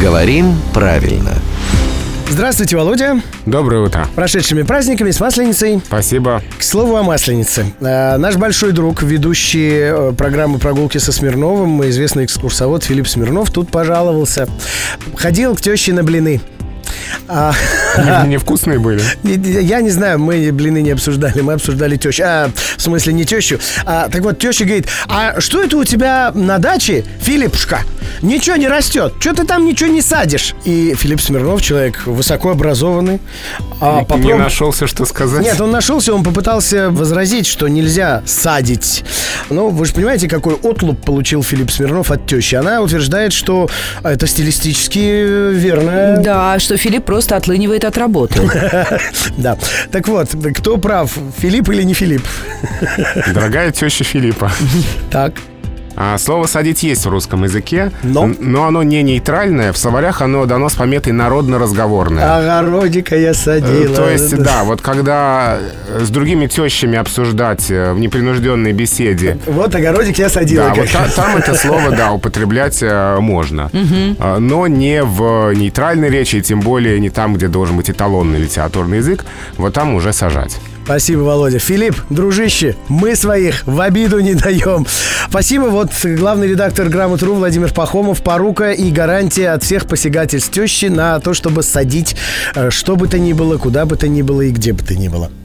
Говорим правильно. Здравствуйте, Володя. Доброе утро. Прошедшими праздниками, с Масленицей. Спасибо. К слову о Масленице. Наш большой друг, ведущий программы «Прогулки со Смирновым», известный экскурсовод Филипп Смирнов, тут пожаловался. Ходил к теще на блины. Невкусные были? Я не знаю, мы блины не обсуждали, мы обсуждали тещу. В смысле, не тещу. Так вот, теща говорит: а что это у тебя на даче, Филиппушка? Ничего не растет. Что ты там ничего не садишь? И Филипп Смирнов, человек высокообразованный, не нашелся, что сказать? Нет, он нашелся, он попытался возразить, что нельзя садить. Ну, вы же понимаете, какой отлуп получил Филипп Смирнов от тещи. Она утверждает, что это стилистически верно. Да, что Филипп просто отлынивает от работы. Да. Так вот, кто прав, Филипп или не Филипп? Дорогая теща Филиппа. Так. Слово «садить» есть в русском языке, но оно не нейтральное. В словарях оно дано с пометой «народно-разговорное». Огородика я садила. То есть, да, вот когда с другими тещами обсуждать в непринужденной беседе. Вот огородик я садила. Да, вот там это слово, да, употреблять можно. Но не в нейтральной речи, и тем более не там, где должен быть эталонный литературный язык. Вот там уже сажать. Спасибо, Володя. Филипп, дружище, мы своих в обиду не даем. Спасибо. Вот главный редактор «Грамоты.ру» Владимир Пахомов. Порука и гарантия от всех посягательств тещи на то, чтобы садить что бы то ни было, куда бы то ни было и где бы то ни было.